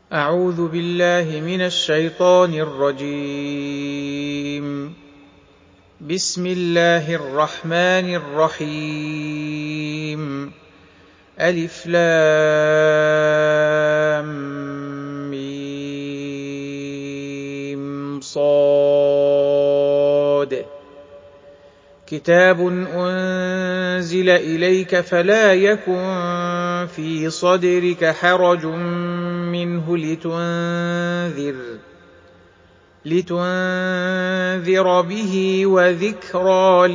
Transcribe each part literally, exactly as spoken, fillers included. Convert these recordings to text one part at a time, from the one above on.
أعوذ بالله من الشيطان الرجيم. بسم الله الرحمن الرحيم. ألف لام ميم صاد. كتاب أنزل إليك فلا يكن في صدرك حرج منه لتنذر لتنذر به وذكرى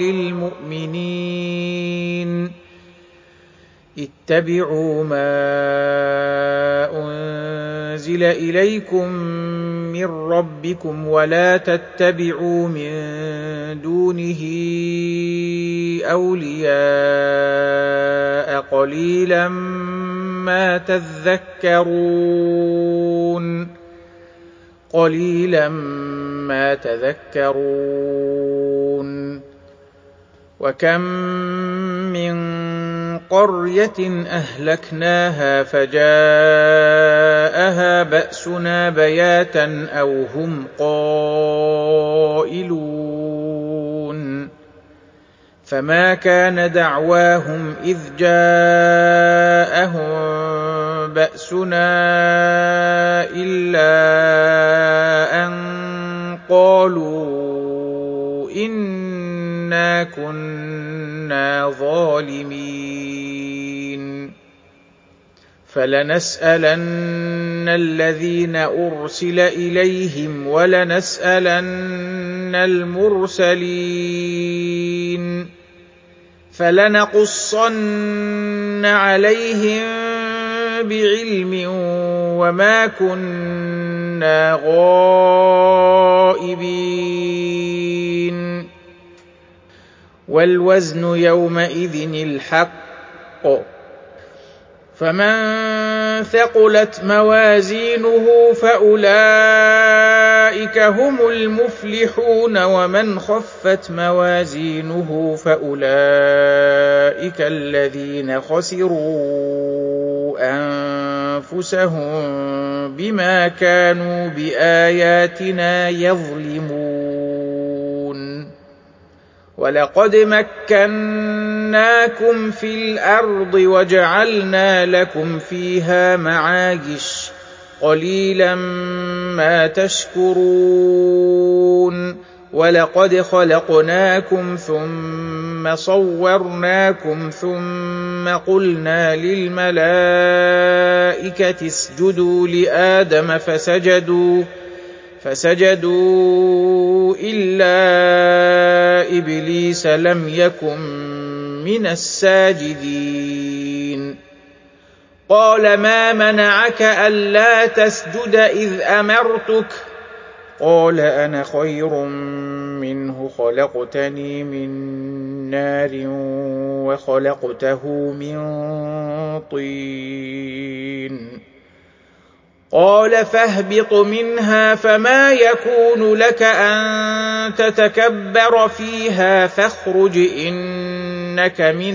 للمؤمنين. اتبعوا ما أنزل إليكم من ربكم ولا تتبعوا من دونه أولياء قليلا ما تذكرون قليلا ما تذكرون وكم من قرية أهلكناها فجاءها بأسنا بياتا أو هم قائلون. فما كان دعواهم إذ جاءهم بأسنا إلا أن قالوا إنا كنا ظالمين. فلنسألن الذين أرسل إليهم ولنسألن المرسلين. فلنقصن عليهم بعلم وما كنا غائبين. والوزن يومئذ الحق. فمن ثقلت موازينه فأولئك هم المفلحون ومن خفت موازينه فأولئك الذين خسروا أنفسهم بما كانوا بآياتنا يظلمون. ولقد مكناكم في الأرض وجعلنا لكم فيها معايش قليلا ما تشكرون. ولقد خلقناكم ثم صورناكم ثم قلنا للملائكة اسجدوا لآدم فسجدوا فسجدوا إلا إبليس لم يكن من الساجدين. قال ما منعك ألا تسجد إذ أمرتك؟ قال أنا خير منه خلقتني من نار وخلقته من طين. قال فاهبط منها فما يكون لك أن تتكبر فيها فاخرج إنك من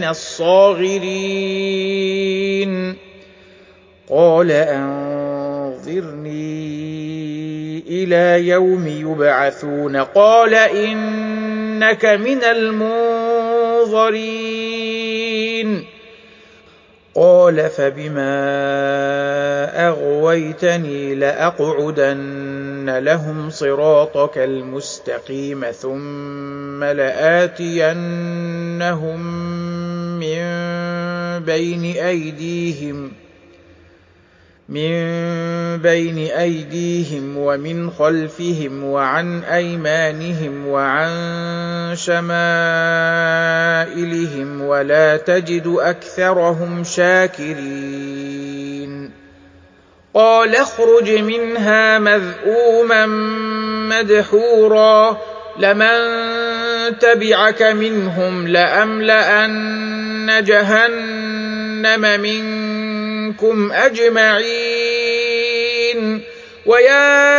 الصاغرين. قال أنظرني إلى يوم يبعثون. قال إنك من المنظرين. قال فبما أغويتني لأقعدن لهم صراطك المستقيم ثم لآتينهم من بين أيديهم من بين أيديهم ومن خلفهم وعن أيمانهم وعن شمائلهم ولا تجد أكثرهم شاكرين. قال اخرج منها مذءوما مدحورا لمن تبعك منهم لأملأن جهنم منكم أجمعين. ويا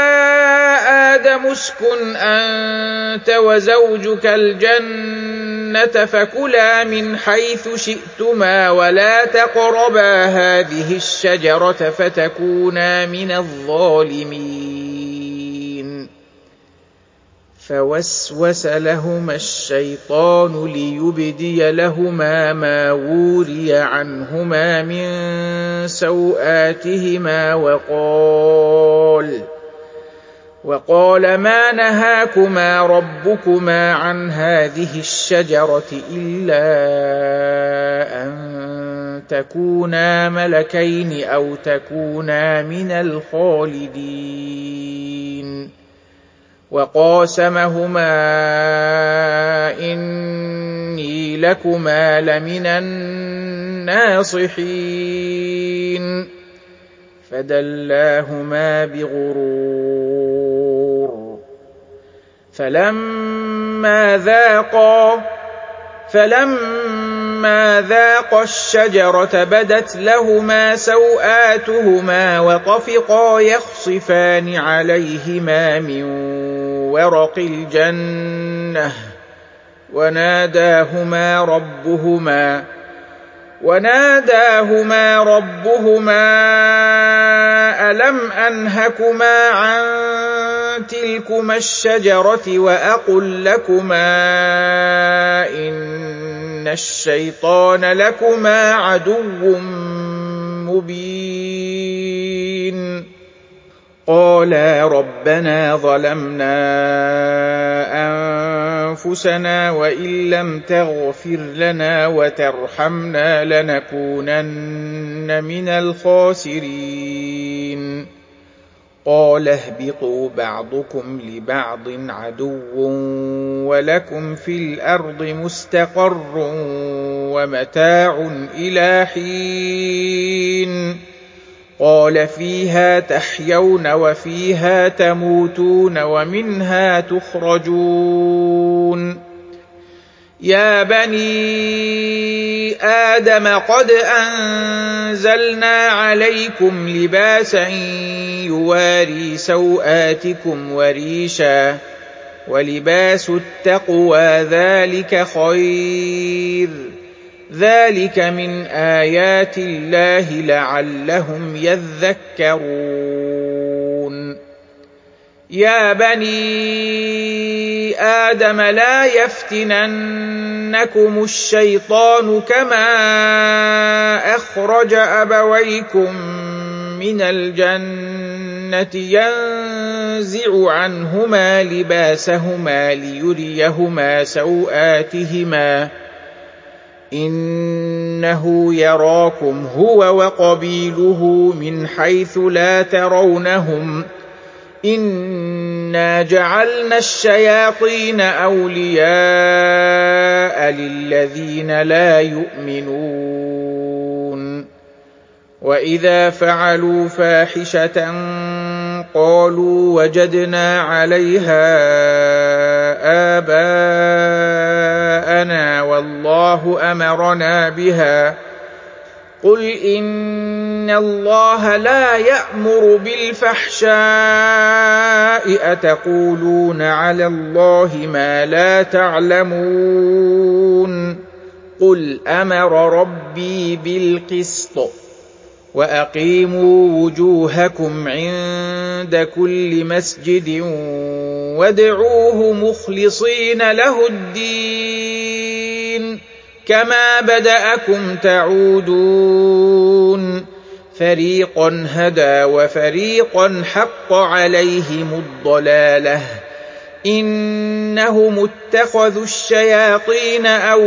آدم اسكن أنت وزوجك الجنة الجنة فكلا من حيث شئتما ولا تقربا هذه الشجرة فتكونا من الظالمين. فوسوس لهما الشيطان ليبدي لهما ما وري عنهما من سوآتهما وقال وقال ما نهاكما ربكما عن هذه الشجرة إلا أن تكونا ملكين أو تكونا من الخالدين. وقاسمهما إني لكما لمن الناصحين فدلاهما بغرور فلما ذاقا فلما ذاقا الشجرة بدت لهما سوآتهما وطفقا يخصفان عليهما من ورق الجنة وناداهما ربهما وناداهما ربهما ألم أنهكما عن تلكما الشجرة وأقل لكما إن الشيطان لكما عدو مبين. قالا ربنا ظلمنا أنفسنا وإن لم تغفر لنا وترحمنا لنكونن من الخاسرين. قال اهبطوا بعضكم لبعض عدو ولكم في الأرض مستقر ومتاع إلى حين. قال فيها تحيون وفيها تموتون ومنها تخرجون. يا بني آدم قد أنزلنا عليكم لباسا يواري سوآتكم وريشا ولباس التقوى ذلك خير ذلك من آيات الله لعلهم يذكرون. يا بني آدم لا يفتننكم الشيطان كما أخرج أبويكم من الجنة ينزع عنهما لباسهما ليريهما سوآتهما إنه يراكم هو وقبيله من حيث لا ترونهم إنا جعلنا الشياطين أولياء للذين لا يؤمنون. وإذا فعلوا فاحشة قالوا وجدنا عليها آباءنا والله أمرنا بها قل إن الله لا يأمر بالفحشاء أتقولون على الله ما لا تعلمون. قل أمر ربي بالقسط وأقيموا وجوهكم عند كل مسجد وادعوه مخلصين له الدين كما بدأكم تعودون. فريقا هدى وفريقا حق عليهم الضلالة إنهم اتخذوا الشياطين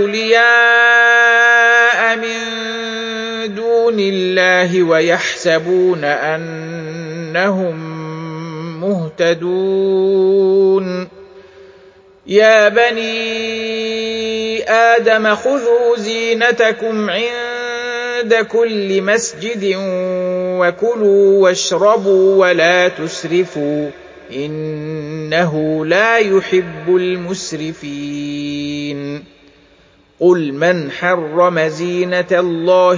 أولياء من دون الله ويحسبون أنهم مهتدون. يا بني آدم خذوا زينتكم عند كل مسجد وكلوا واشربوا ولا تسرفوا إنه لا يحب المسرفين. قل من حرم زينة الله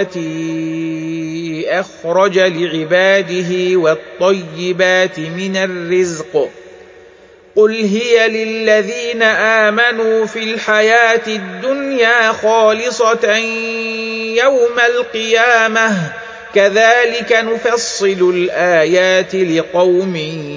التي أخرج لعباده والطيبات من الرزق قل هي للذين آمنوا في الحياة الدنيا خالصة يوم القيامة كذلك نفصل الآيات لقوم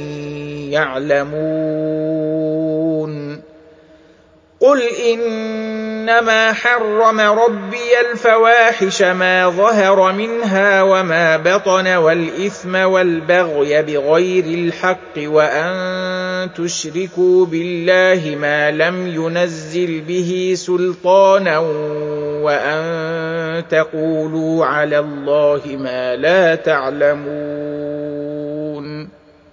يعلمون قل إنما حرم ربي الفواحش ما ظهر منها وما بطن والإثم والبغي بغير الحق وأن تشركوا بالله ما لم ينزل به سلطانا وأن تقولوا على الله ما لا تعلمون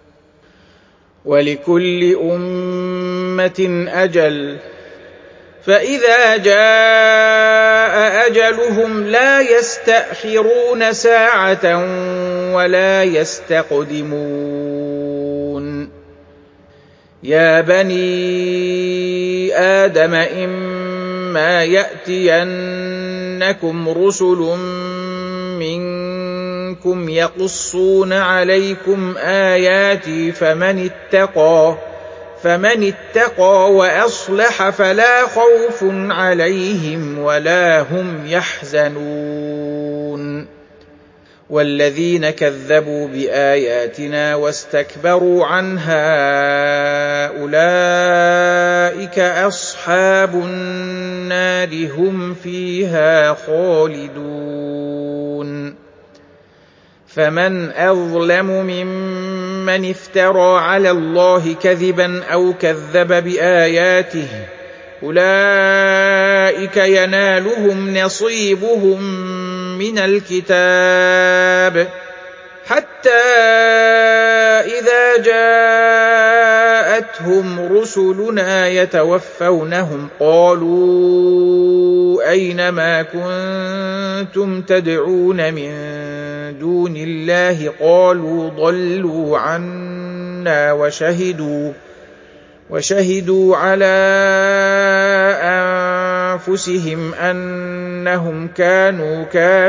ولكل أمة أجل فإذا جاء أجلهم لا يستأخرون ساعة ولا يستقدمون يا بني آدم إما يأتينكم رسل منكم يقصون عليكم آياتي فمن اتقى فمن اتقى وأصلح فلا خوف عليهم ولا هم يحزنون والذين كذبوا بآياتنا واستكبروا عنها أولئك أصحاب النار هم فيها خالدون فمن أظلم ممن افترى على الله كذبا أو كذب بآياته أولئك ينالهم نصيبهم من الكتاب حتى إذا جاءتهم رسلنا يتوفونهم قالوا أين ما كنتم تدعون من دون الله قالوا ضلوا عنا وشهدوا وشهدوا على أنفسهم أنهم كانوا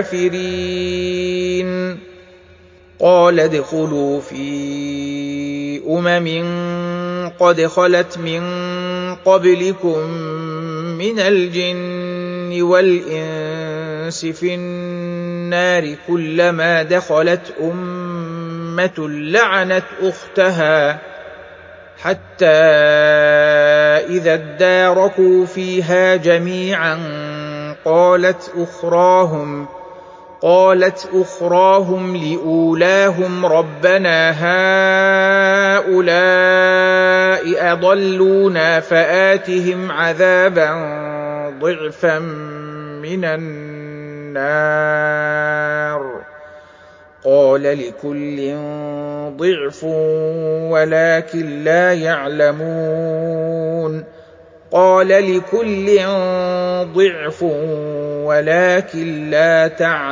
كافرين قال ادخلوا في أمم قد خلت من قبلكم من الجن والإنس في النار كلما دخلت أمة لعنت أختها حتى إذا اداركوا فيها جميعا قالت أخراهم قالت أخراهم لأولاهم ربنا هؤلاء أضلونا فآتهم عذابا ضعفا من النار قال لكل ضعف ولكن لا يعلمون قال لكل ضعف ولكن لا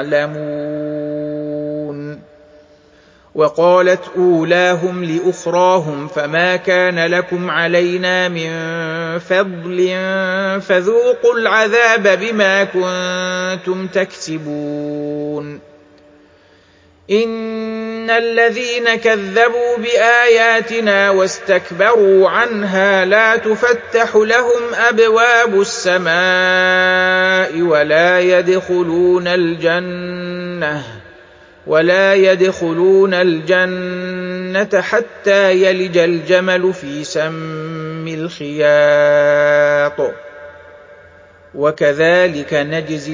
تعلمون وقالت أولاهم لأخراهم فما كان لكم علينا من فضل فذوقوا العذاب بما كنتم تكسبون إن الذين كذبوا بآياتنا واستكبروا عنها لا تفتح لهم أبواب السماء ولا يدخلون الجنة ولا يدخلون الجنة حتى يلج الجمل في سم الخياط وكذلك نجزي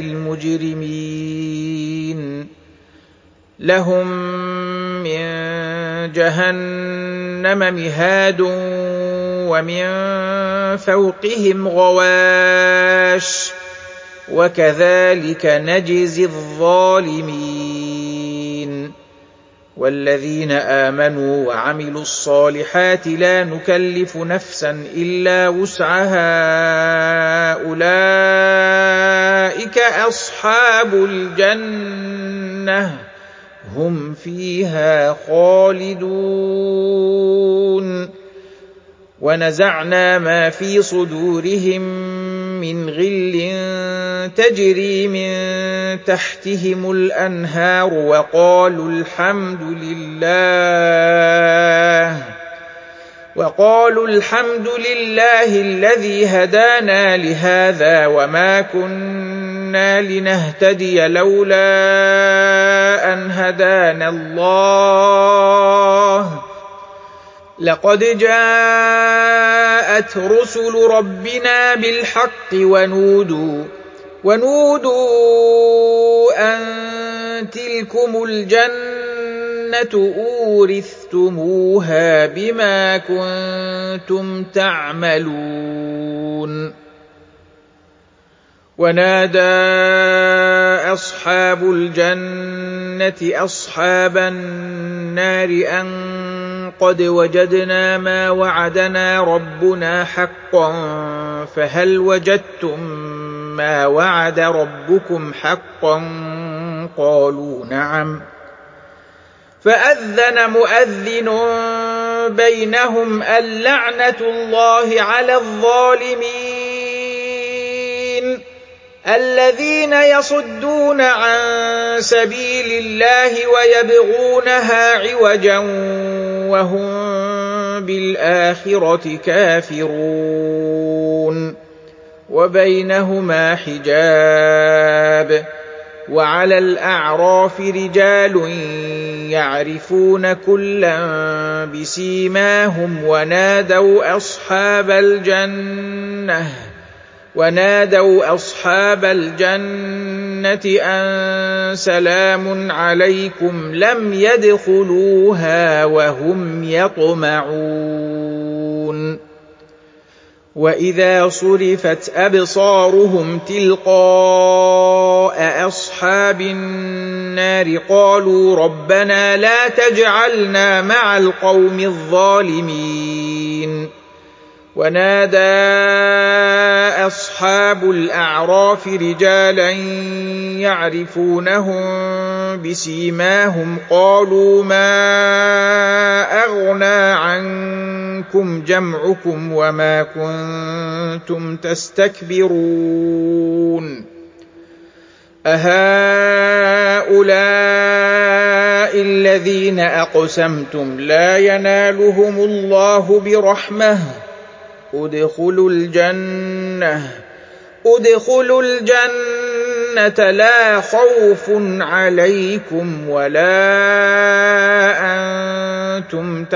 المجرمين لهم من جهنم مهاد ومن فوقهم غواش وكذلك نجزي الظالمين والذين آمنوا وعملوا الصالحات لا نكلف نفسا إلا وسعها أولئك أصحاب الجنة هم فيها خالدون ونزعنا ما في صدورهم من غل تجري من تحتهم الأنهار وقالوا الحمد لله وقالوا الحمد لله الذي هدانا لهذا وما كنا لنهتدي لولا أن هدانا الله لقد جاءت رسل ربنا بالحق ونودوا ونودوا أن تلكم الجنة أورثتموها بما كنتم تعملون ونادى أصحاب الجنة أصحاب النار أن قد وجدنا ما وعدنا ربنا حقا فهل وجدتم ما وعد ربكم حقا قالوا نعم فأذن مؤذن بينهم اللعنة الله على الظالمين الذين يصدون عن سبيل الله ويبغونها عوجا وهم بالآخرة كافرون وبينهما حجاب وعلى الأعراف رجال يعرفون كلا بسيماهم ونادوا أصحاب الجنة ونادوا أصحاب الجنة أن سلام عليكم لم يدخلوها وهم يطمعون وإذا صرفت أبصارهم تلقاء أصحاب النار قالوا ربنا لا تجعلنا مع القوم الظالمين ونادى أصحاب الأعراف رجالا يعرفونهم بسيماهم قالوا ما أغنى عنكم جمعكم وما كنتم تستكبرون أهؤلاء الذين أقسمتم لا ينالهم الله برحمة ادخلوا الجنة ادخلوا الجنة لا خوف عليكم ولا أنتم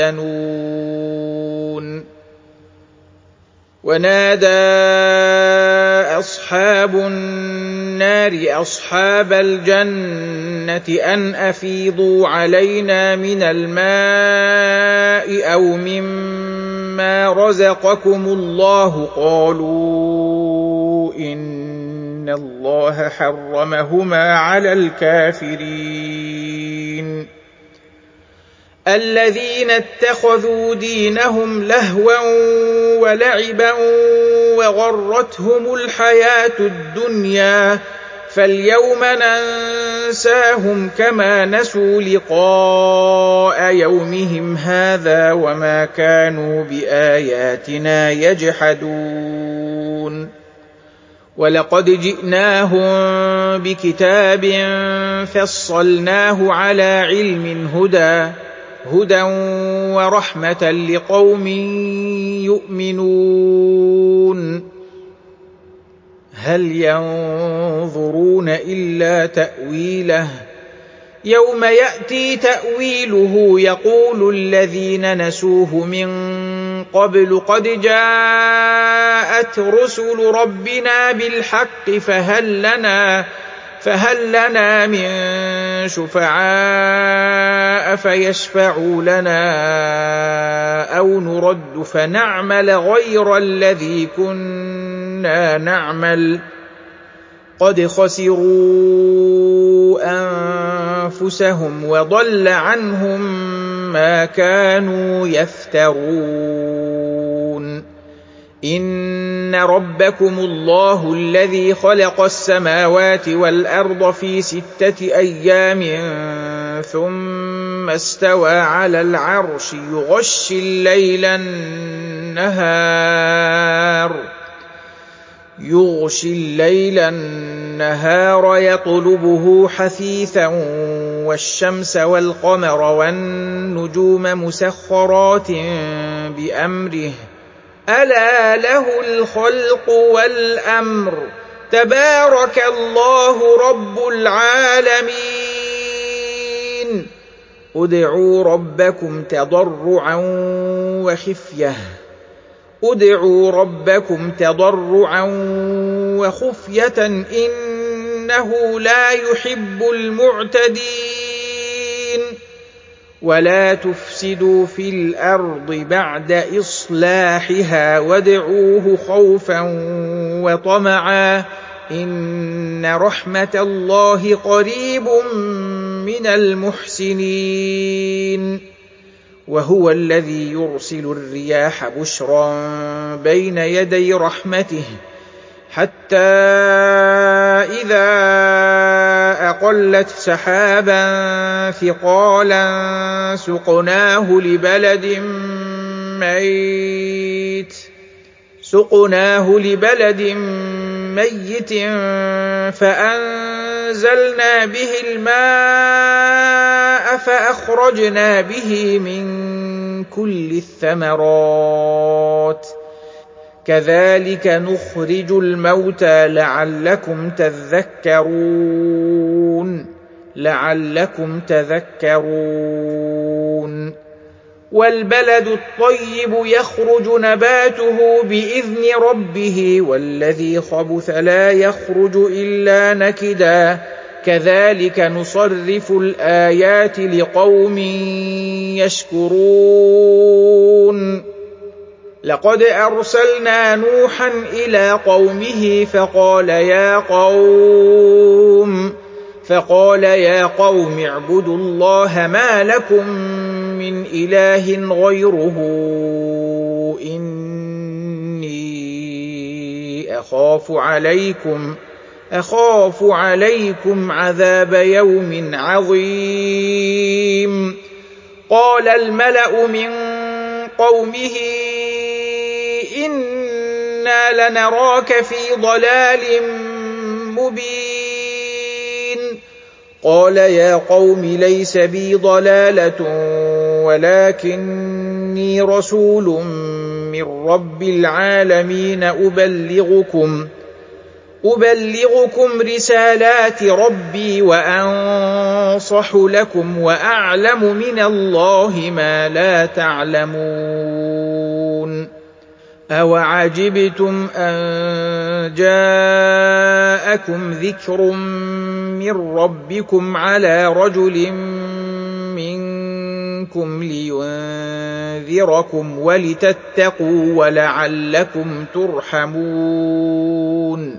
تحزنون ونادى أصحاب النار أصحاب الجنة أن أفيضوا علينا من الماء أو مما رزقكم الله قالوا إن الله حرمهما على الكافرين الذين اتخذوا دينهم لهوا ولعبا وغرتهم الحياة الدنيا فاليوم ننساهم كما نسوا لقاء يومهم هذا وما كانوا بآياتنا يجحدون ولقد جئناهم بكتاب فصلناه على علم هدى هدى ورحمة لقوم يؤمنون هل ينظرون إلا تأويله يوم يأتي تأويله يقول الذين نسوه من قبل قد جاءت رسل ربنا بالحق فهل لنا فهل لنا من شفعاء فيشفعوا لنا أو نرد فنعمل غير الذي كنا نعمل قد خسروا أنفسهم وضل عنهم ما كانوا يفترون إن ربكم الله الذي خلق السماوات والأرض في ستة أيام ثم استوى على العرش يغشي الليل النهار يغشي الليل النهار يطلبه حثيثا والشمس والقمر والنجوم مسخرات بأمره ألا له الخلق والأمر تبارك الله رب العالمين ادعوا ربكم تضرعا وخفية ادعوا ربكم تضرعا وخفية إنه لا يحب المعتدين ولا تفسدوا في الأرض بعد إصلاحها وادعوه خوفا وطمعا إن رحمة الله قريب من المحسنين وهو الذي يرسل الرياح بشرا بين يدي رحمته حتى إذا أقلت سحابا ثقالا سقناه لبلد ميت سقناه لبلد ميت فأنزلنا به الماء فأخرجنا به من كل الثمرات كذلك نخرج الموتى لعلكم تذكرون لعلكم تذكرون والبلد الطيب يخرج نباته بإذن ربه والذي خبث لا يخرج إلا نكدا كذلك نصرف الآيات لقوم يشكرون لقد أرسلنا نوحا إلى قومه فقال يا قوم فقال يا قوم اعبدوا الله ما لكم من إله غيره إني أخاف عليكم أخاف عليكم عذاب يوم عظيم قال الملأ من قومه إنا لنراك في ضلال مبين قال يا قوم ليس بي ضلالة ولكني رسول من رب العالمين أبلغكم أبلغكم رسالات ربي وأنصح لكم وأعلم من الله ما لا تعلمون أوعجبتم أن جاءكم ذكر من ربكم على رجل منكم لينذركم ولتتقوا ولعلكم ترحمون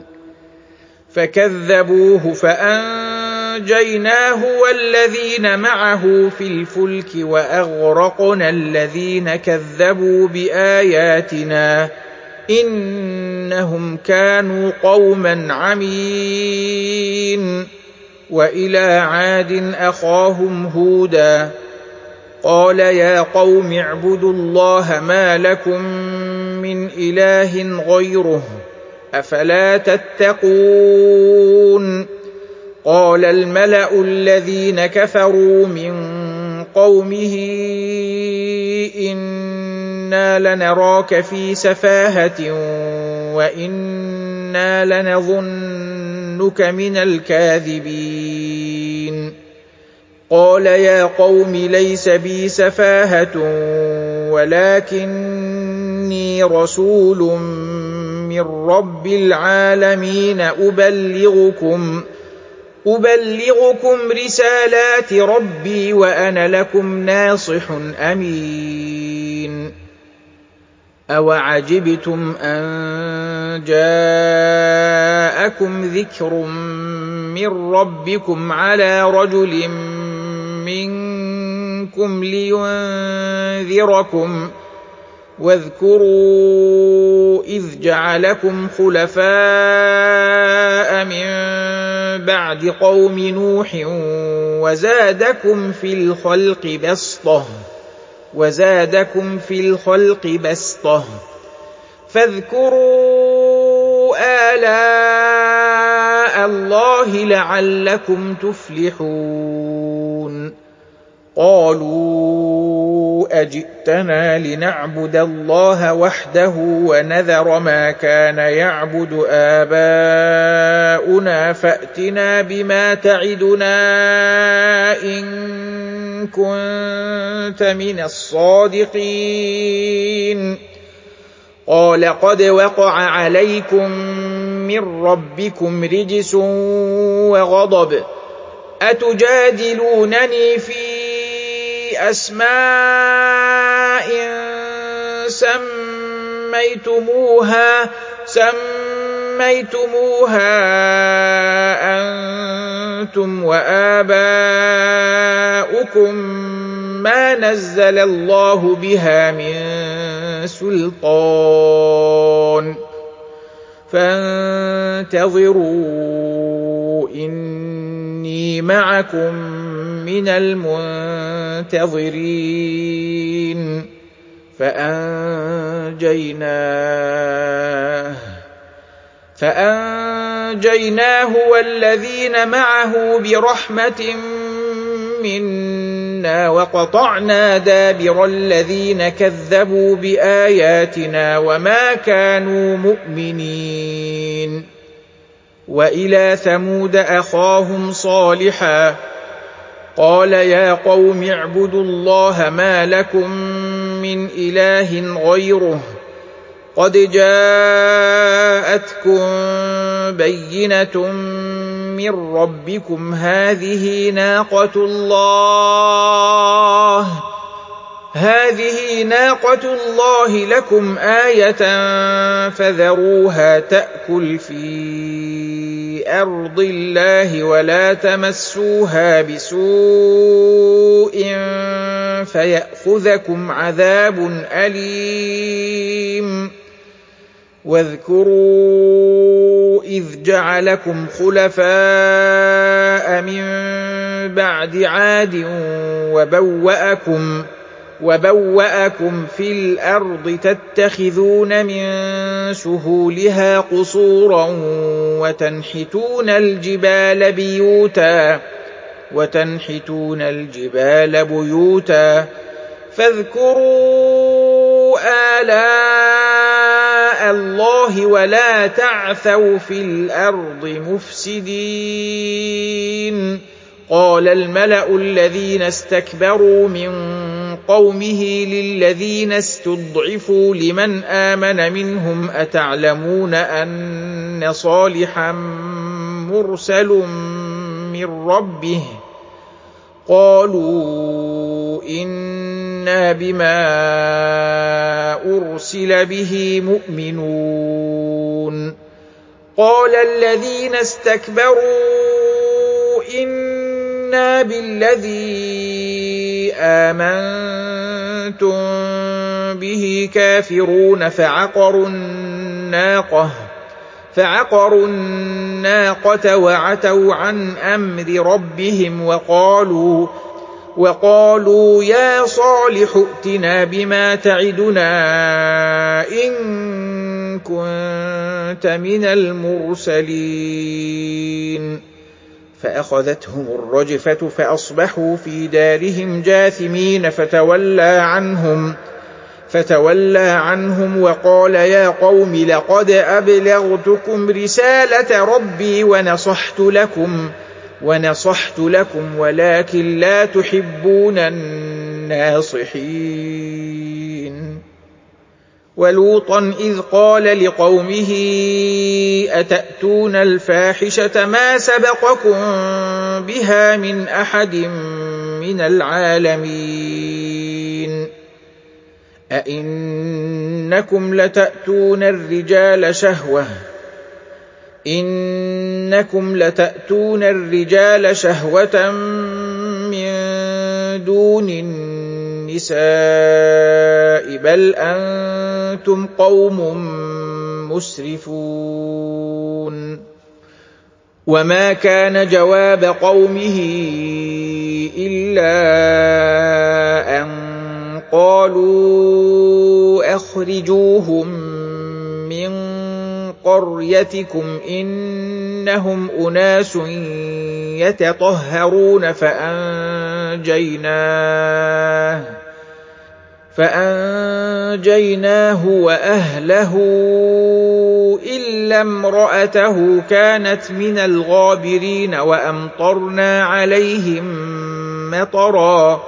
فكذبوه فأنجيناه والذين معه في الفلك وأغرقنا الذين كذبوا بآياتنا إنهم كانوا قوما عمين وإلى عاد أخاهم هودا قال يا قوم اعبدوا الله ما لكم من إله غيره أفلا تتقون قال الملأ الذين كفروا من قومه إنا لنراك في سفاهة وإنا لنظنك من الكاذبين قال يا قوم ليس بي سفاهة ولكني رسول من رب العالمين أبلغكم أبلغكم رسالات ربي وأنا لكم ناصح أمين أوعجبتم أن جاءكم ذكر من ربكم على رجل منكم لينذركم واذكروا إذ جعلكم خلفاء من بعد قوم نوح وزادكم في الخلق بسطة وزادكم في الخلق بسطة فاذكروا آلاء الله لعلكم تفلحون قالوا أجئتنا لنعبد الله وحده ونذر ما كان يعبد آباؤنا فأتنا بما تعدنا إن كنت من الصادقين قال قد وقع عليكم من ربكم رجس وغضب أتجادلونني في أسماء سميتموها سميتموها أنتم وآباؤكم ما نزل الله بها من سلطان فانتظروا إني معكم من المنتظرين فأنجيناه فأنجيناه والذين معه برحمة منا وقطعنا دابر الذين كذبوا بآياتنا وما كانوا مؤمنين وإلى ثمود أخاهم صالحا قال يا قوم اعبدوا الله ما لكم من إله غيره قد جاءتكم بينة من ربكم هذه ناقة الله هذه ناقة الله لكم آية فذروها تأكل في أرض الله ولا تمسوها بسوء فيأخذكم عذاب أليم واذكروا إذ جعلكم خلفاء من بعد عاد وبوأكم وبوأكم في الأرض تتخذون من سهولها قصورا وتنحتون الجبال بيوتا وتنحتون الجبال بيوتا فاذكروا آلاء الله ولا تعثوا في الأرض مفسدين قال الملأ الذين استكبروا من قومه للذين استضعفوا لمن آمن منهم أتعلمون أن صالحا مرسل من ربه قالوا إنا بما أرسل به مؤمنون قال الذين استكبروا إنا بالذي آمنتم به كافرون فعقروا الناقة فعقروا الناقة وعتوا عن أمر ربهم وقالوا وقالوا يا صالح ائتنا بما تعدنا إن كنت من المرسلين فأخذتهم الرجفة فأصبحوا في دارهم جاثمين فتولى عنهم فتولى عنهم وقال يا قوم لقد أبلغتكم رسالة ربي ونصحت لكم ونصحت لكم ولكن لا تحبون الناصحين ولوطا إذ قال لقومه أتأتون الفاحشة ما سبقكم بها من أحد من العالمين أئنكم لتأتون الرجال شهوة إنكم لتأتون الرجال شهوة من دون النساء بل أنتم قوم مسرفون وما كان جواب قومه إلا أن قالوا أخرجوهم من قريتكم إنهم أناس يتطهرون فأنتم فأنجيناه فأنجيناه وأهله إلا امرأته كانت من الغابرين وأمطرنا عليهم مطرا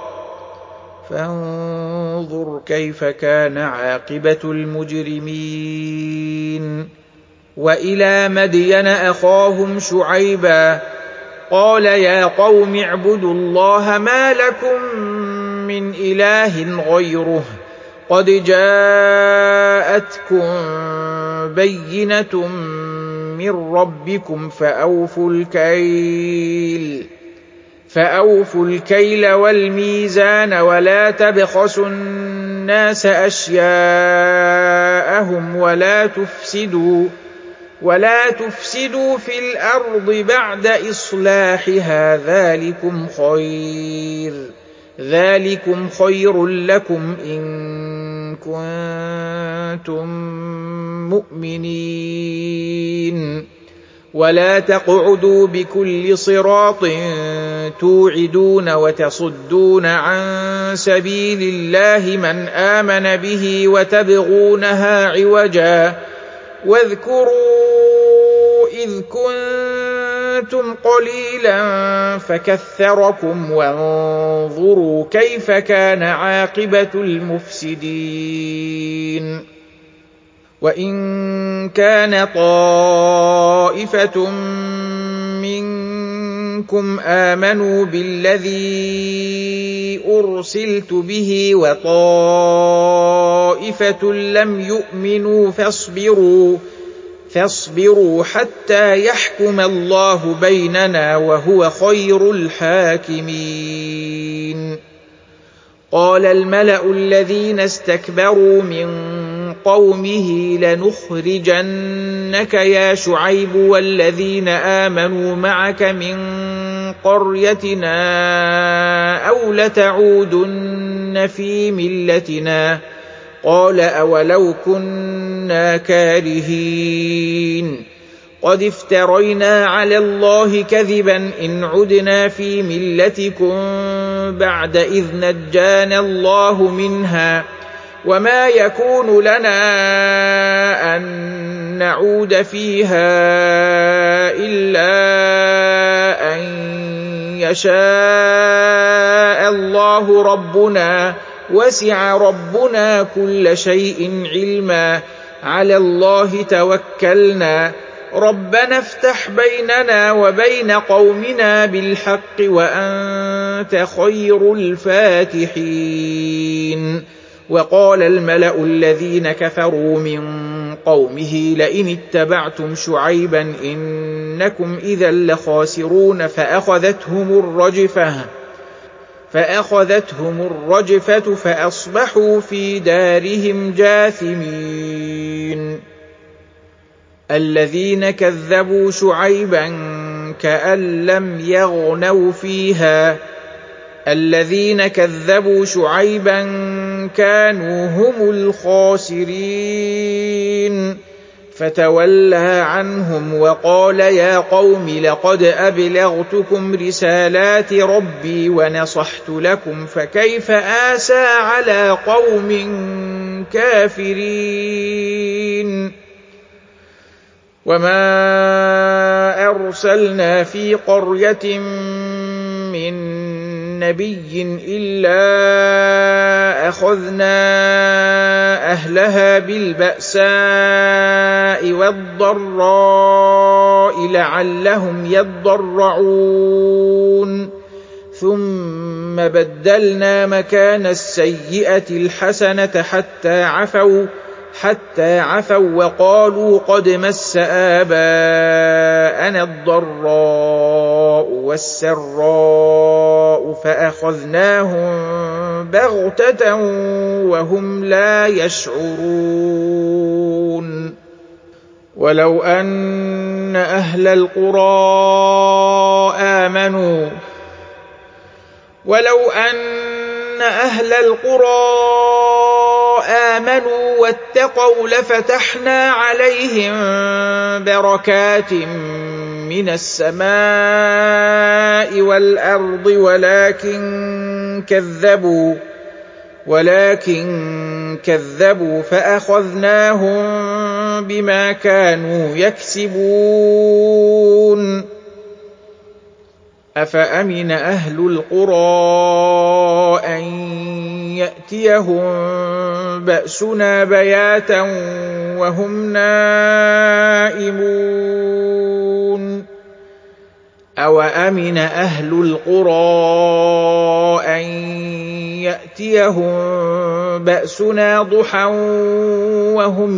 فانظر كيف كان عاقبة المجرمين. وإلى مدين أخاهم شعيبا قال يا قوم اعبدوا الله ما لكم من إله غيره قد جاءتكم بينة من ربكم فأوفوا الكيل فأوفوا الكيل والميزان ولا تبخسوا الناس أشياءهم ولا تفسدوا ولا تفسدوا في الأرض بعد إصلاحها ذلكم خير ذلكم خير لكم إن كنتم مؤمنين. ولا تقعدوا بكل صراط توعدون وتصدون عن سبيل الله من آمن به وتبغونها عوجا واذكروا إذ كنتم قليلا فكثركم وانظروا كيف كان عاقبة المفسدين. وإن كان طائفة منكم آمنوا بالذي أرسلت به وطائفة لم يؤمنوا فاصبروا فاصبروا حتى يحكم الله بيننا وهو خير الحاكمين. قال الملأ الذين استكبروا من قومه لنخرجنك يا شعيب والذين آمنوا معك من قريتنا أو لتعودن في ملتنا قال أولو كنا كارهين قد افترينا على الله كذبا إن عدنا في ملتكم بعد إذ نجانا الله منها وما يكون لنا أن نعود فيها إلا أن يشاء الله ربنا وسع ربنا كل شيء علما على الله توكلنا ربنا افتح بيننا وبين قومنا بالحق وأنت خير الفاتحين. وقال الملأ الذين كفروا من قومه لئن اتبعتم شعيبا إنكم إذا لخاسرون فأخذتهم الرجفة فأخذتهم الرجفة فأصبحوا في دارهم جاثمين. الذين كذبوا شعيبا كأن لم يغنوا فيها الذين كذبوا شعيبا كانوا هم الخاسرين فتولى عنهم وقال يا قوم لقد أبلغتكم رسالات ربي ونصحت لكم فكيف آسى على قوم كافرين. وما أرسلنا في قرية من نبي إلا أخذنا أهلها بالبأساء والضراء لعلهم يضرعون ثم بدلنا مكان السيئة الحسنة حتى عفوا حتى عفوا وقالوا قد مس آباءنا الضراء والسراء فأخذناهم بغتة وهم لا يشعرون. ولو أن أهل القرى آمنوا ولو أن أهل القرى آمنوا واتقوا لفتحنا عليهم بركات من السماء والأرض ولكن كذبوا ولكن كذبوا فأخذناهم بما كانوا يكسبون أفأمن أهل القرى أن يأتيهم بأسنا بياتا وهم نائمون أوأمن أهل القرى أن يأتيهم بأسنا ضحى وهم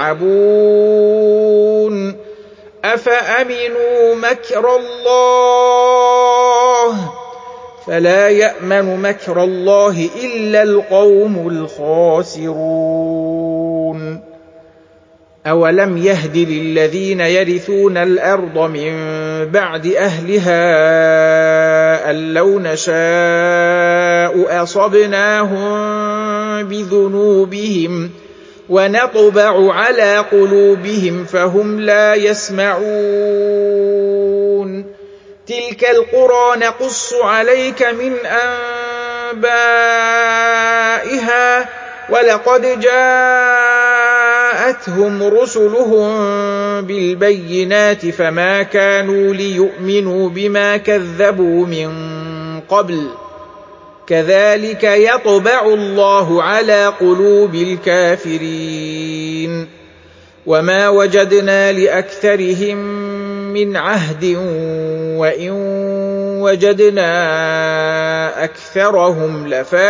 يلعبون أفأمنوا مكر الله فلا يأمن مكر الله إلا القوم الخاسرون أولم يهد للذين يرثون الأرض من بعد أهلها أن لو نشاء أصبناهم بذنوبهم ونطبع على قلوبهم فهم لا يسمعون تلك القرى نقص عليك من أنبائها ولقد جاءتهم رسلهم بالبينات فما كانوا ليؤمنوا بما كذبوا من قبل كذلك يطبع الله على قلوب الكافرين وما وجدنا لأكثرهم من عهد وإن وجدنا أكثرهم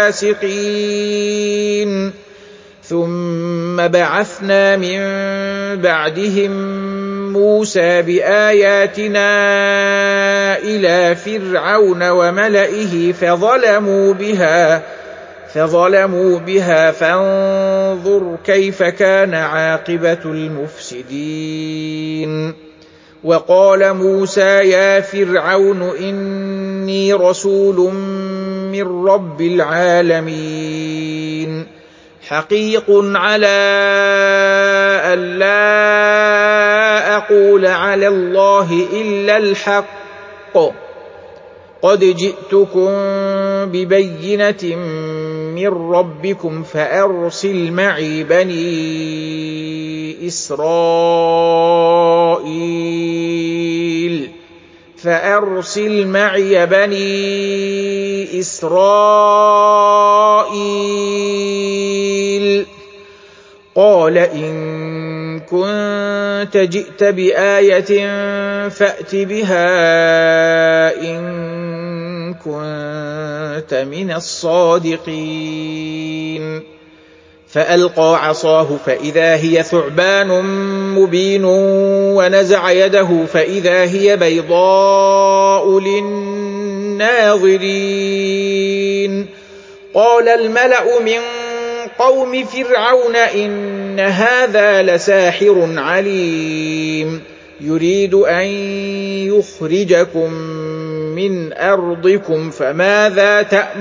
لفاسقين ثم بعثنا من بعدهم موسى بآياتنا إلى فرعون وملئه فظلموا بها فظلموا بها فانظر كيف كان عاقبة المفسدين وقال موسى يا فرعون إني رسول من رب العالمين حقيق على أن لا أقول على الله إلا الحق قد جئتكم ببينة من ربكم فأرسل معي بني إسرائيل فأرسل معي بني إسرائيل قال إن كنت جئت بآية فأت بها إن كنت من الصادقين فألقى عصاه فإذا هي ثعبان مبين ونزع يده فإذا هي بيضاء للناظرين قال الملأ من قوم فرعون إن هذا لساحر عليم يريد أن يخرجكم من أرضكم فماذا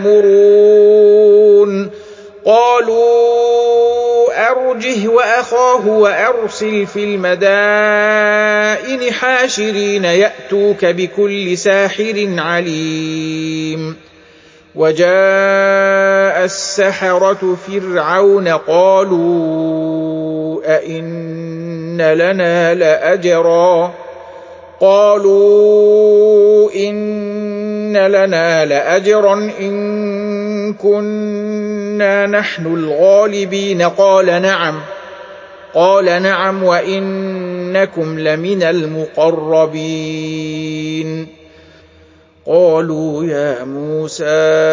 تأمرون قالوا أرجه وأخاه وأرسل في المدائن حاشرين يأتوك بكل ساحر عليم وجاء السحرة فرعون قالوا أئن لنا لأجرا قالوا إن لنا لأجرا إن كنا نحن الغالبين قال نعم قال نعم وإنكم لمن المقربين قالوا يا موسى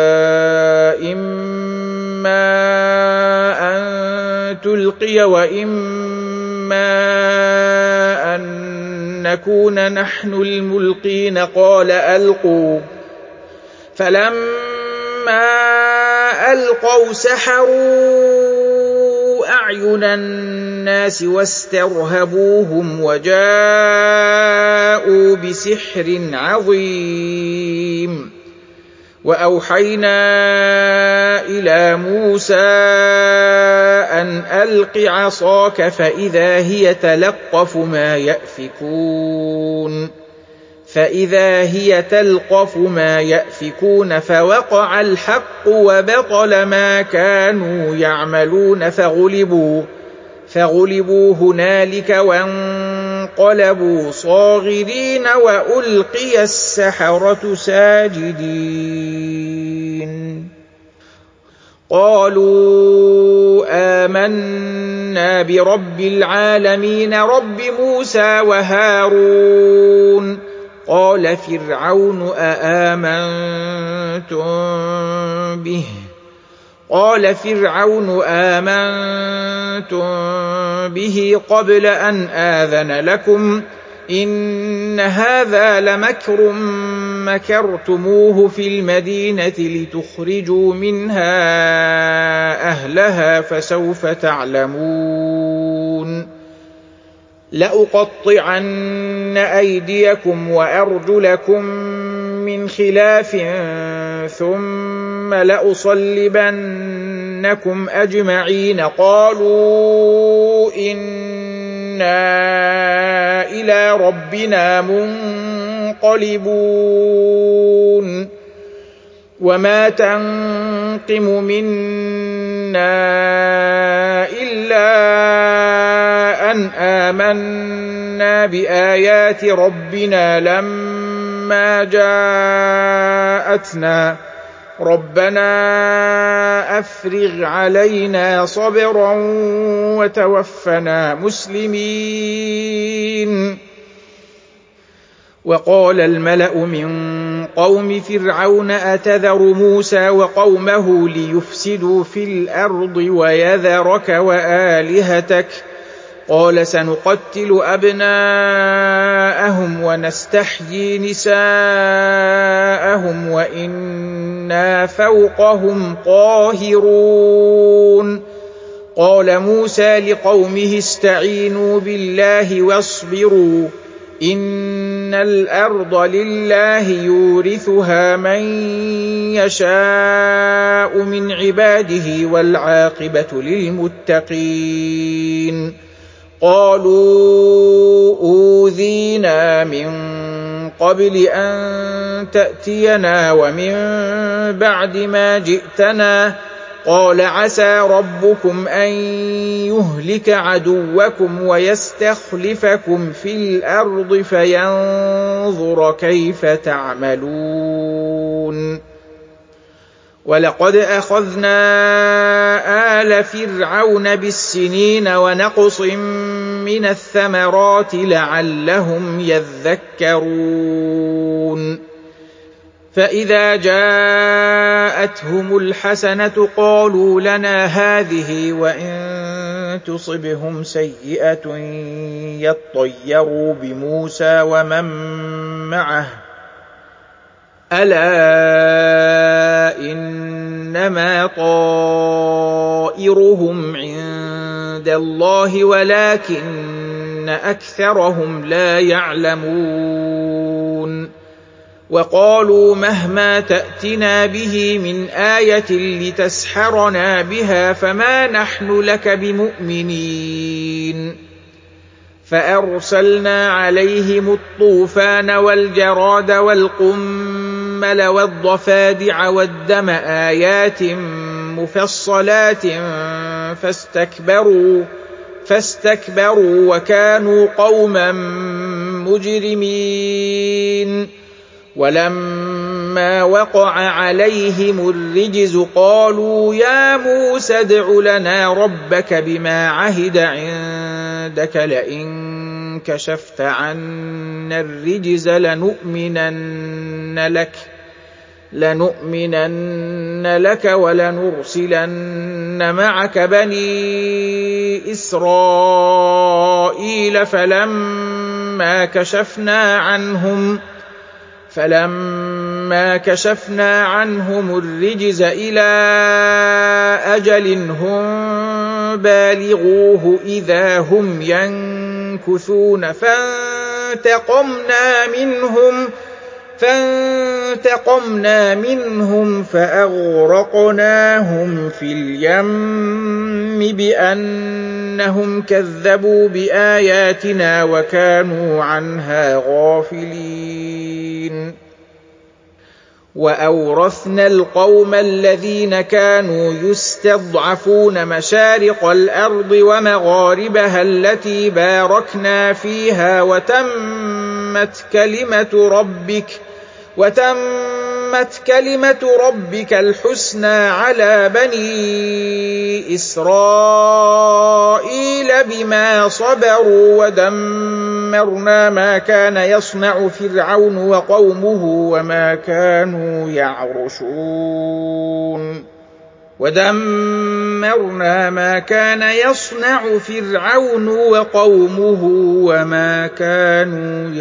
إما أن تلقي وإما أن نكون نحن الملقين قال ألقوا فلما ألقوا سحروا أعين الناس واسترهبوهم وجاءوا بسحر عظيم وأوحينا إلى موسى أن ألق عصاك فإذا هي تلقف ما يأفكون فإذا هي تلقف ما يأفكون فوقع الحق وبطل ما كانوا يعملون فغلبوا فغلبوا هنالك وانقلبوا صاغرين وألقي السحرة ساجدين قالوا آمنا برب العالمين رب موسى وهارون قال فرعون آمنتم به قال فرعون آمنتم به قبل أن آذن لكم إن هذا لمكر مكرتموه في المدينة لتخرجوا منها أهلها فسوف تعلمون لأقطعن أيديكم وأرجلكم من خلاف ثم لأصلبنكم أجمعين قالوا إنا إلى ربنا منقلبون وما تنقم منا إلا أن آمنا بآيات ربنا لما جاءتنا ربنا أفرغ علينا صبرا وتوفنا مسلمين وقال الملأ من قوم فرعون أتذر موسى وقومه ليفسدوا في الأرض ويذرك وآلهتك قال سنقتل أبناءهم ونستحيي نساءهم وإنا فوقهم قاهرون قال موسى لقومه استعينوا بالله واصبروا إن الأرض لله يورثها من يشاء من عباده والعاقبة للمتقين قالوا أوذينا من قبل أن تأتينا ومن بعد ما جئتنا قال عسى ربكم أن يهلك عدوكم ويستخلفكم في الأرض فينظر كيف تعملون ولقد أخذنا آل فرعون بالسنين ونقص من الثمرات لعلهم يذكرون فإذا جاءتهم الحسنة قالوا لنا هذه وإن تصبهم سيئة يطيروا بموسى ومن معه ألا إنما طائرهم عند الله ولكن أكثرهم لا يعلمون وقالوا مهما تأتنا به من آية لتسحرنا بها فما نحن لك بمؤمنين فأرسلنا عليهم الطوفان والجراد والقمل والضفادع والدم آيات مفصلات فاستكبروا فاستكبروا وكانوا قوما مجرمين ولما وقع عليهم الرجز قالوا يا موسى ادع لنا ربك بما عهد عندك لئن كشفت عنا الرجز لنؤمنن لك لنؤمنن لك ولنرسلن معك بني إسرائيل فلما كشفنا عنهم فلما كشفنا عنهم الرجز إلى أجل هم بالغوه إذا هم ينكثون فانتقمنا منهم فانتقمنا منهم فأغرقناهم في اليم بأنهم كذبوا بآياتنا وكانوا عنها غافلين وأورثنا القوم الذين كانوا يستضعفون مشارق الأرض ومغاربها التي باركنا فيها وتمت كلمة ربك وتمت كلمة ربك الحسنى على بني إسرائيل بما صبروا ودمرنا ما كان يصنع فرعون وقومه وما كانوا يعرشون ودمرنا ما كان يصنع فرعون وقومه وما كانوا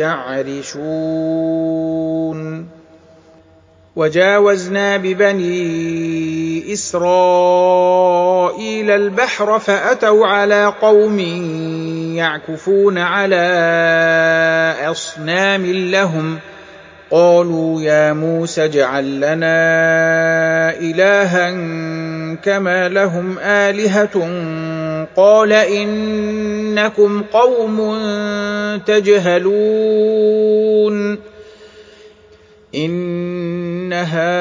يعرشون وجاوزنا ببني إسرائيل البحر فأتوا على قوم يعكفون على أصنام لهم قالوا يا موسى اجعل لنا إلها كما لهم آلهة قال إنكم قوم تجهلون إن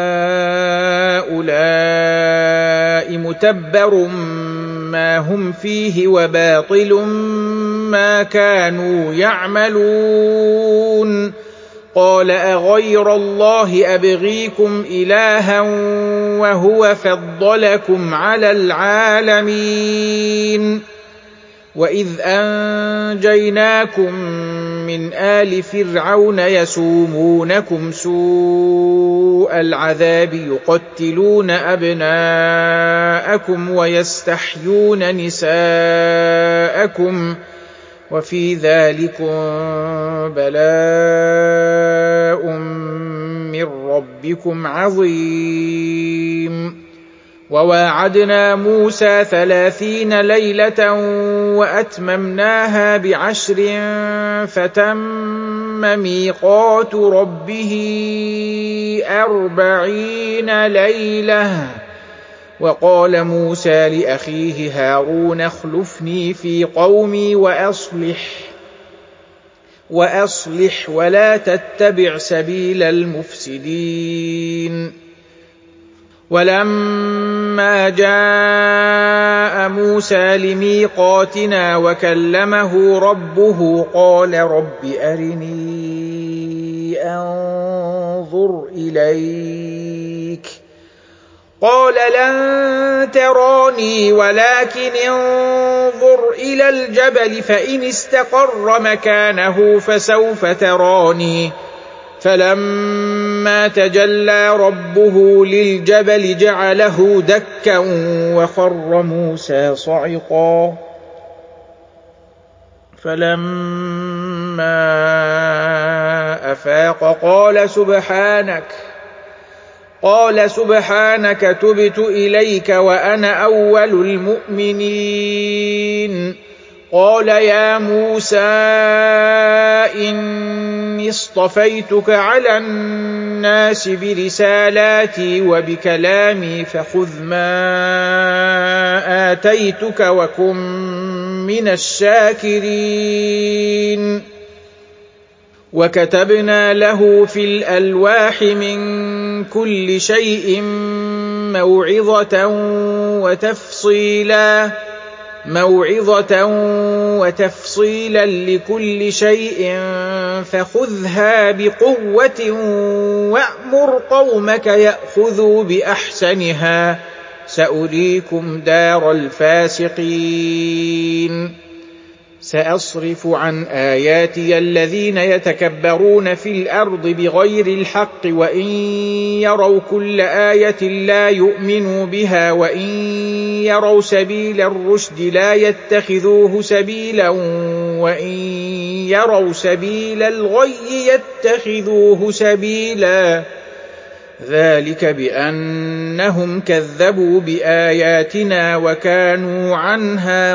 هؤلاء متبر ما هم فيه وباطل ما كانوا يعملون قال أغير الله أبغيكم إلها وهو فضلكم على العالمين وإذ أنجيناكم من آل فرعون يسومونكم سوء العذاب يقتلون أبناءكم ويستحيون نساءكم وفي ذلكم بلاء من ربكم عظيم وواعدنا موسى ثلاثين ليلة وأتممناها بعشر فتم ميقات ربه أربعين ليلة وقال موسى لأخيه هارون اخلفني في قومي وأصلح وأصلح ولا تتبع سبيل المفسدين ولما جاء موسى لميقاتنا وكلمه ربه قال رب أرني أنظر إليك قال لن تراني ولكن انظر إلى الجبل فإن استقر مكانه فسوف تراني فلما تجلى ربه للجبل جعله دكا وخر موسى صعقا فلما أفاق قال سبحانك قال سبحانك تبت إليك وأنا أول المؤمنين قال يا موسى إني اصطفيتك على الناس برسالاتي وبكلامي فخذ ما آتيتك وكن من الشاكرين وكتبنا له في الألواح من كل شيء موعظة وتفصيلا موعظة وتفصيلا لكل شيء فخذها بقوة وأمر قومك يأخذوا بأحسنها سأريكم دار الفاسقين سأصرف عن آياتي الذين يتكبرون في الأرض بغير الحق وإن يروا كل آية لا يؤمنوا بها وإن يروا سبيل الرشد لا يتخذوه سبيلا وإن يروا سبيل الغي يتخذوه سبيلا ذلك بأنهم كذبوا بآياتنا وكانوا عنها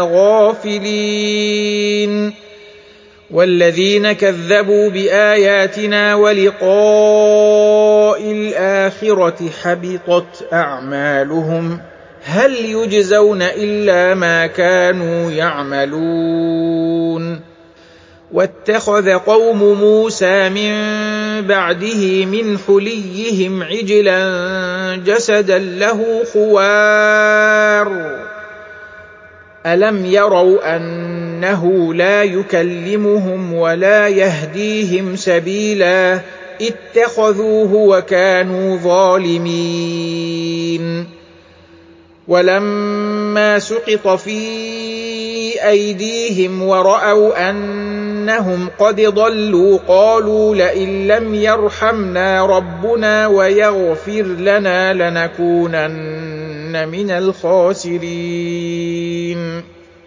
غافلين والذين كذبوا بآياتنا ولقاء الآخرة حبطت أعمالهم هل يجزون إلا ما كانوا يعملون واتخذ قوم موسى من بعده من حليهم عجلا جسدا له خوار ألم يروا أنه لا يكلمهم ولا يهديهم سبيلا اتخذوه وكانوا ظالمين ولما سقط في أيديهم ورأوا أنهم قد ضلوا قالوا لئن لم يرحمنا ربنا ويغفر لنا لنكونن من الخاسرين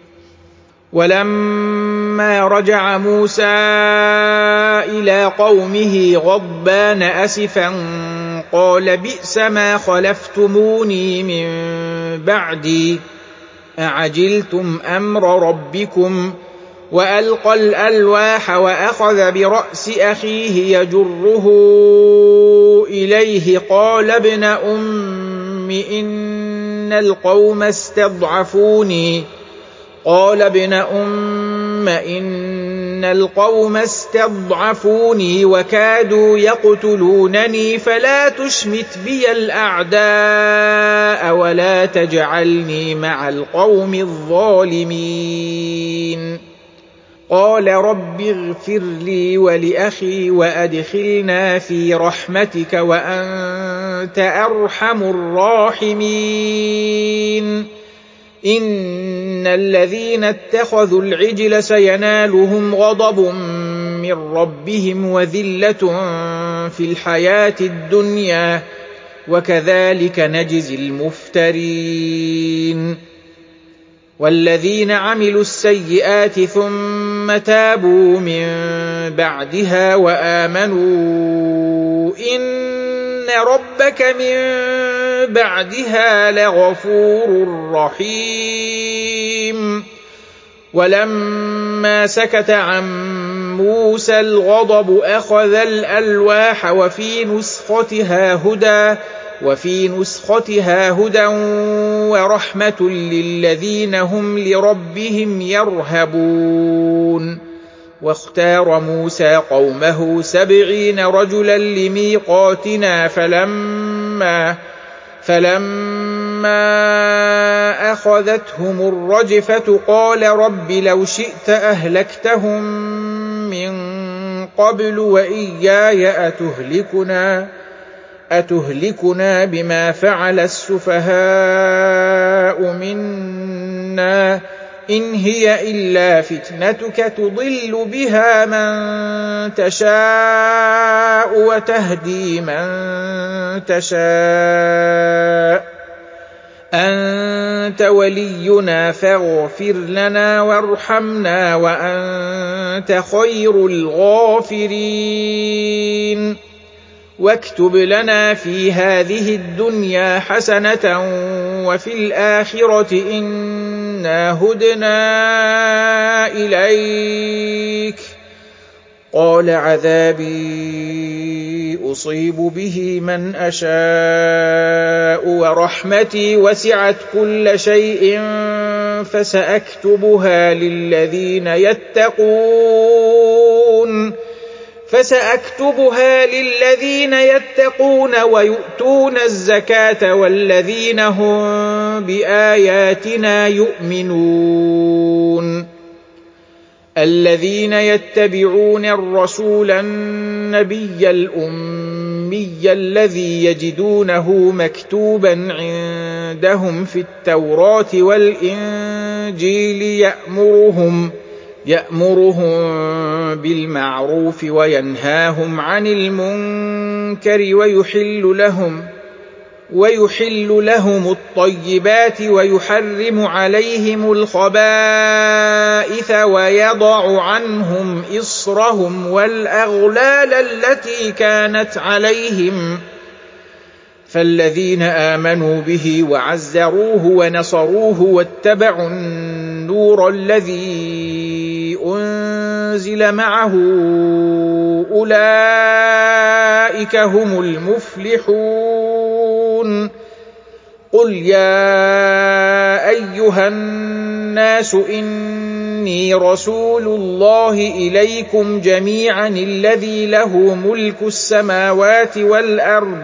ولما رجع موسى إلى قومه غضبان أسفا قال بئس ما خلفتموني من بعدي أعجلتم أمر ربكم وألقى الألواح وأخذ برأس أخيه يجره إليه قال ابن أم إن القوم استضعفوني قال ابن أم إن القوم استضعفوني وكادوا يقتلونني فلا تشمت بي الأعداء ولا تجعلني مع القوم الظالمين قال رب اغفر لي ولأخي وأدخلنا في رحمتك وأنت أرحم الراحمين إن الذين اتخذوا العجل سينالهم غضب من ربهم وذلة في الحياة الدنيا وكذلك نجزي المفترين والذين عملوا السيئات ثم تابوا من بعدها وآمنوا إن ربك من بعدها لغفور رحيم ولما سكت عن موسى الغضب أخذ الألواح وفي نسختها هدى وفي نسختها هدى ورحمة للذين هم لربهم يرهبون واختار موسى قومه سبعين رجلا لميقاتنا فلما فلما أخذتهم الرجفة قال رب لو شئت أهلكتهم من قبل وإياي أتهلكنا أتهلكنا بما فعل السفهاء منا إن هي إلا فتنتك تضل بها من تشاء وتهدي من تشاء أنت ولينا فاغفر لنا وارحمنا وأنت خير الغافرين واكتب لنا في هذه الدنيا حسنة وفي الآخرة إنا هدنا إليك قال عذابي أصيب به من أشاء ورحمتي وسعت كل شيء فسأكتبها للذين يتقون فسأكتبها للذين يتقون ويؤتون الزكاة والذين هم بآياتنا يؤمنون الذين يتبعون الرسول النبي الأمي الذي يجدونه مكتوبا عندهم في التوراة والإنجيل يأمرهم يأمرهم بالمعروف وينهاهم عن المنكر ويحل لهم ويحل لهم الطيبات ويحرم عليهم الخبائث ويضع عنهم إصرهم والأغلال التي كانت عليهم فالذين آمنوا به وعزروه ونصروه واتبعوا النور الذي أنزل معه أولئك هم المفلحون قل يا أيها الناس إني إني رسول الله إليكم جميعا الذي له ملك السماوات والأرض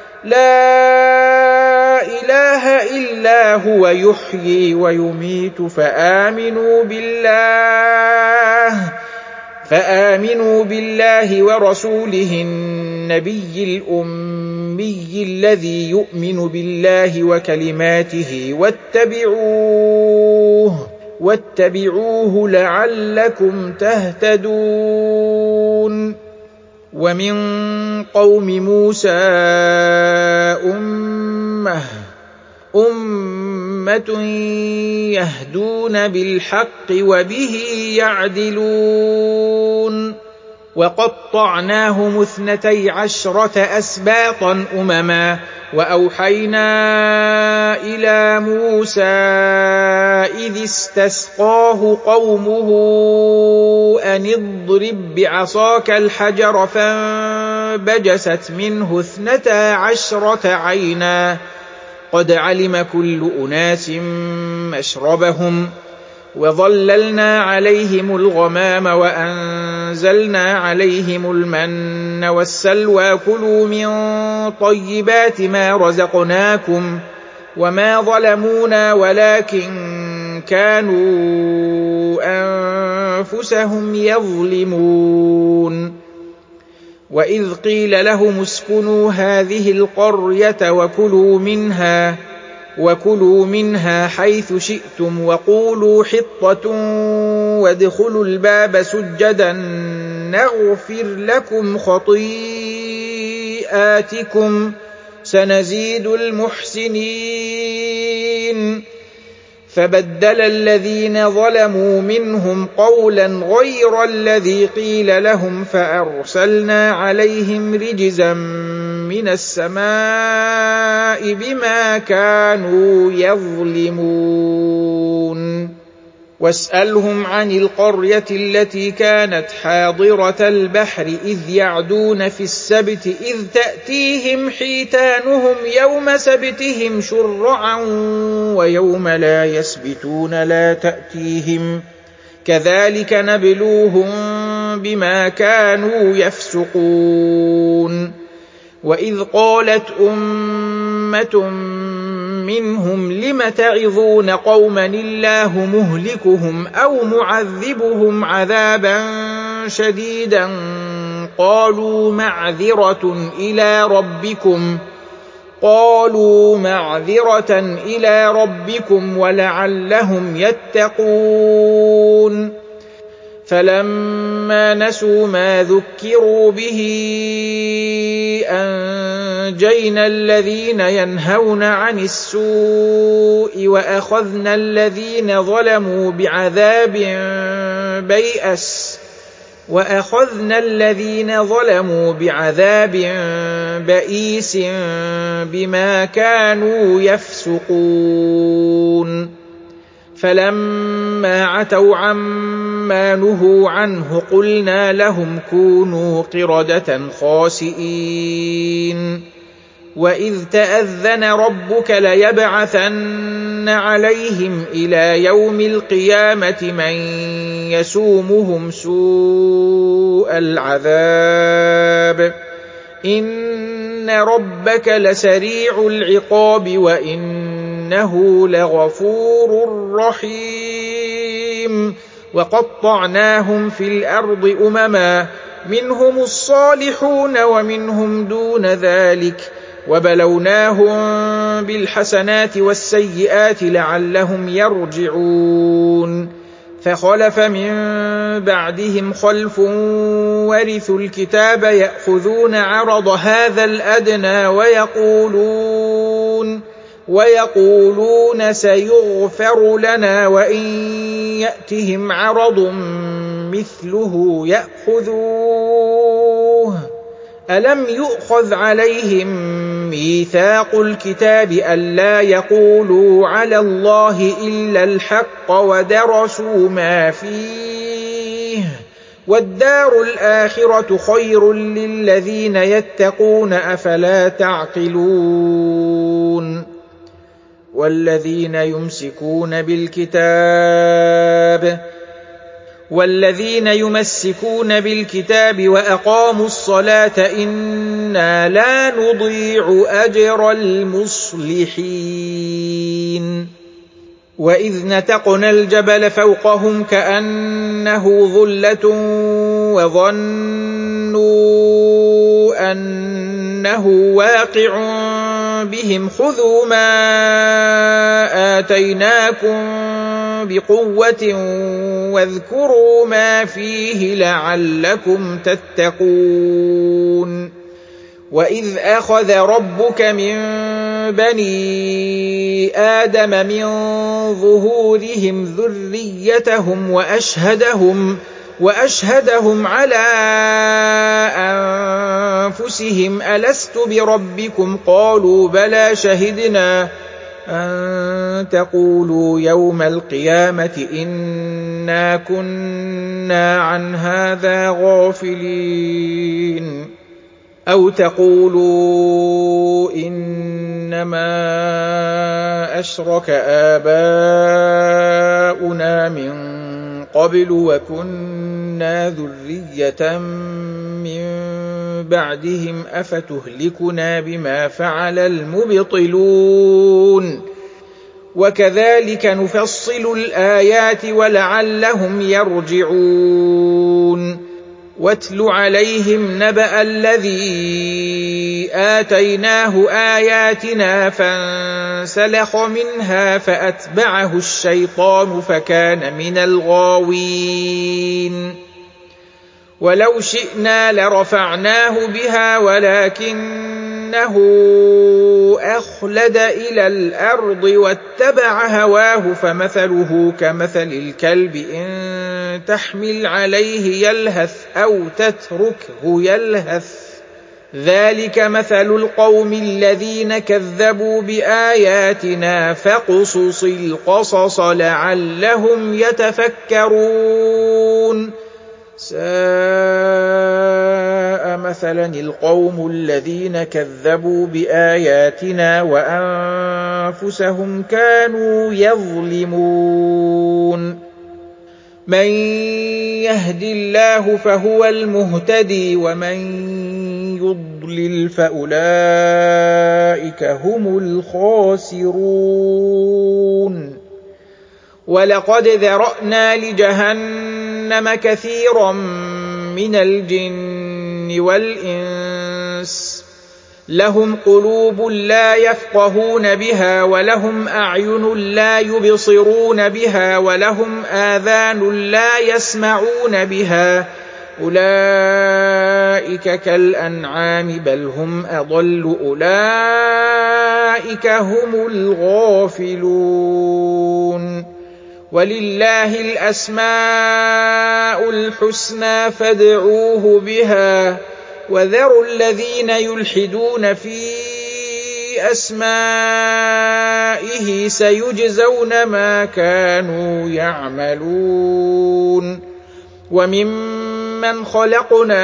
لا إله إلا هو يحيي ويميت فآمنوا بالله فآمنوا بالله ورسوله النبي الأمي الذي يؤمن بالله وكلماته واتبعوه واتبعوه لعلكم تهتدون. ومن قوم موسى أمة أمة يهدون بالحق وبه يعدلون. وقطعناهم اثنتي عشرة أسباطا أمما وأوحينا إلى موسى إذ استسقاه قومه أن اضرب بعصاك الحجر فانبجست منه اثنتا عشرة عينا قد علم كل أناس مشربهم وظللنا عليهم الغمام وأنزلنا عليهم المن والسلوى كلوا من طيبات ما رزقناكم وما ظلمونا ولكن كانوا أنفسهم يظلمون. وإذ قيل لهم اسكنوا هذه القرية وكلوا منها وكلوا منها حيث شئتم وقولوا حطة وادخلوا الباب سجدا نغفر لكم خطيئاتكم سنزيد المحسنين. فبدل الذين ظلموا منهم قولا غير الذي قيل لهم فأرسلنا عليهم رجزا من السماء بما كانوا يظلمون. واسألهم عن القرية التي كانت حاضرة البحر إذ يعدون في السبت إذ تأتيهم حيتانهم يوم سبتهم شرعا ويوم لا يسبتون لا تأتيهم كذلك نبلوهم بما كانوا يفسقون. وإذ قالت أمة منهم لم تعظون قوما الله مهلكهم أو معذبهم عذابا شديدا قالوا معذرة إلى ربكم قالوا معذرة إلى ربكم ولعلهم يتقون. فلما نسوا ما ذكروا به أنجينا الذين ينهون عن السوء وأخذنا الذين ظلموا بعذاب بيئس وأخذنا الذين ظلموا بعذاب بئيس بما كانوا يفسقون. فلما عتوا عما نهوا عنه قلنا لهم كونوا قردة خاسئين. وإذ تأذن ربك ليبعثن عليهم إلى يوم القيامة من يسومهم سوء العذاب إن ربك لسريع العقاب وإنه لغفور رحيم. وقطعناهم في الأرض أمما منهم الصالحون ومنهم دون ذلك وبلوناهم بالحسنات والسيئات لعلهم يرجعون. فخلف من بعدهم خلف ورثوا الكتاب يأخذون عرض هذا الأدنى ويقولون ويقولون سيغفر لنا وإن يأتهم عرض مثله يأخذوه. ألم يؤخذ عليهم ميثاق الكتاب ألا يقولوا على الله إلا الحق ودرسوا ما فيه والدار الآخرة خير للذين يتقون أفلا تعقلون. والذين يمسكون بالكتاب والذين يمسكون بالكتاب وأقاموا الصلاة إنا لا نضيع أجر المصلحين وإذ نتقنا الجبل فوقهم كأنه ظلة وظنوا أنه واقع بهم خذوا ما آتيناكم بقوة واذكروا ما فيه لعلكم تتقون وإذ أخذ ربك من بني آدم من ظهورهم ذريتهم وأشهدهم وأشهدهم على أنفسهم ألست بربكم قالوا بلى شهدنا أن تقولوا يوم القيامة إنا كنا عن هذا غافلين أو تقولوا إنما أشرك آباؤنا من قبل وكنا ذرية من بعدهم أفتهلكنا بما فعل المبطلون وكذلك نفصل الآيات ولعلهم يرجعون واتل عليهم نبأ الذي آتيناه آياتنا فانسلخ منها فأتبعه الشيطان فكان من الغاوين ولو شئنا لرفعناه بها ولكنه أخلد إلى الأرض واتبع هواه فمثله كمثل الكلب إن تحمل عليه يلهث أو تتركه يلهث ذلك مثل القوم الذين كذبوا بآياتنا فاقصص القصص لعلهم يتفكرون ساء مثلا القوم الذين كذبوا بآياتنا وأنفسهم كانوا يظلمون من يهد الله فهو المهتدي ومن يضلل فأولئك هم الخاسرون ولقد ذرأنا لجهنم كثيرا من الجن والإنس لهم قلوب لا يفقهون بها ولهم أعين لا يبصرون بها ولهم آذان لا يسمعون بها أولئك كالأنعام بل هم أضل أولئك هم الغافلون ولله الأسماء الحسنى فادعوه بها وذروا الذين يلحدون في أسمائه سيجزون ما كانوا يعملون وممن خلقنا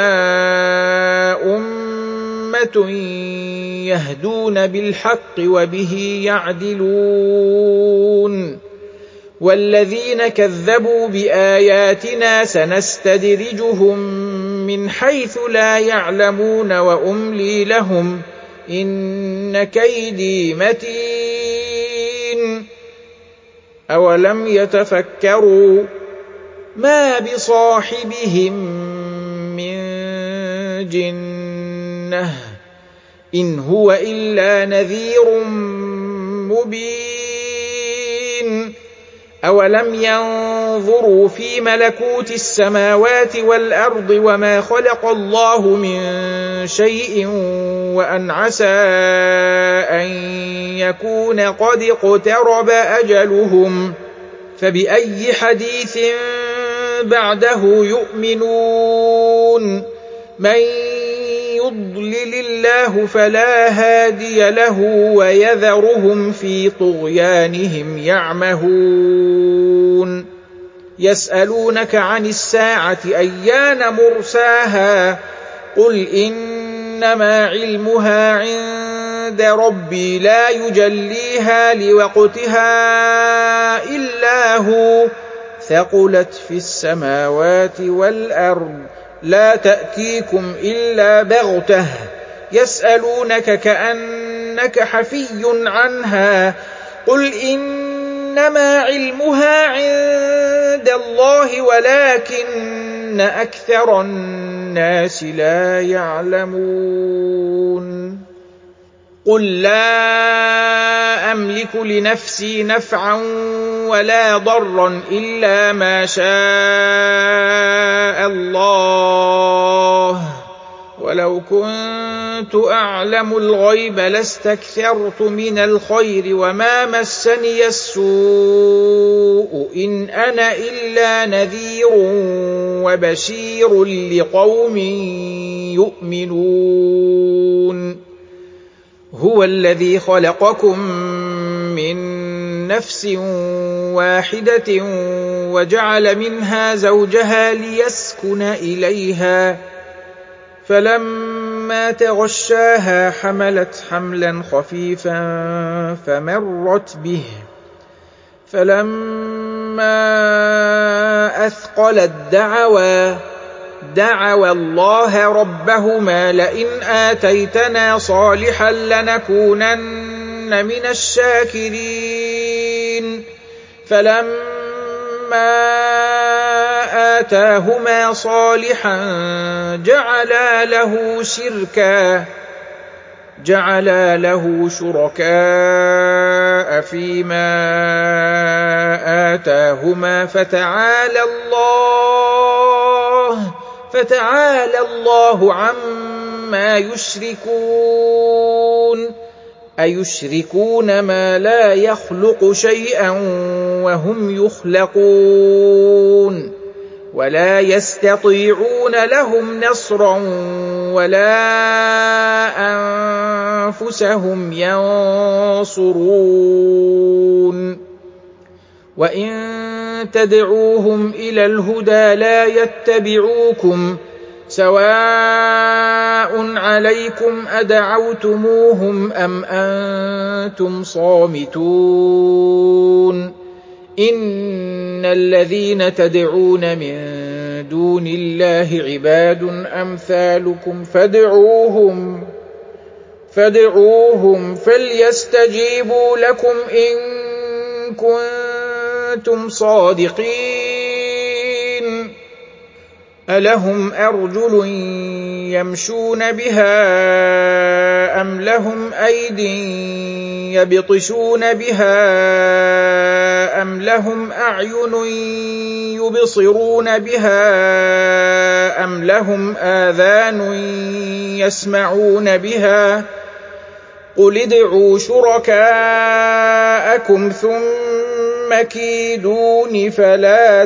أمة يهدون بالحق وبه يعدلون والذين كذبوا بآياتنا سنستدرجهم من حيث لا يعلمون وأملي لهم إن كيدي متين أولم يتفكروا ما بصاحبهم من جنة إن هو إلا نذير مبين أولم ينظروا في ملكوت السماوات والأرض وما خلق الله من شيء وأن عسى أن يكون قد اقترب أجلهم فبأي حديث بعده يؤمنون من يضلل الله فلا هادي له ويذرهم في طغيانهم يعمهون يسألونك عن الساعة أيان مرساها قل إنما علمها عند ربي لا يجليها لوقتها إلا هو ثقلت في السماوات والأرض لا تأتيكم إلا بغتة يسألونك كأنك حفي عنها قل إنما علمها عند الله ولكن أكثر الناس لا يعلمون قل لا أملك لنفسي نفعا ولا ضرا إلا ما شاء الله ولو كنت أعلم الغيب لاستكثرت من الخير وما مسني السوء إن أنا إلا نذير وبشير لقوم يؤمنون هو الذي خلقكم من نفس واحدة وجعل منها زوجها ليسكن إليها فلما تغشاها حملت حملا خفيفا فمرت به فلما أثقلت دعوا دعوا الله ربهما لئن آتيتنا صالحا لنكونن من الشاكرين فلما آتاهما صالحا جعلا له شركا جعلا له شركاء فيما آتاهما فتعالى الله فتعالى الله عما يشركون أيشركون ما لا يخلق شيئا وهم يخلقون ولا يستطيعون لهم نصرا ولا أنفسهم ينصرون وإن تدعوهم إلى الهدى لا يتبعوكم سواء عليكم أدعوتموهم أم أنتم صامتون إن الذين تدعون من دون الله عباد أمثالكم فادعوهم فادعوهم فليستجيبوا لكم إن كنتم صادقين ألهم أرجل يمشون بها أم لهم أيد يبطشون بها أم لهم أعين يبصرون بها أم لهم آذان يسمعون بها قل ادعوا شركاءكم ثم كيدون فلا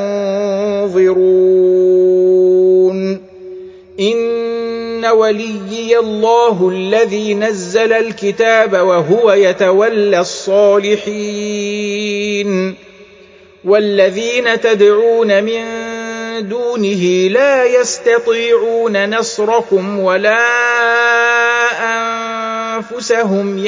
تنظرون إن وليي الله الذي نزل الكتاب وهو يتولى الصالحين والذين تدعون من دونه لا يستطيعون نصركم ولا أنفسهم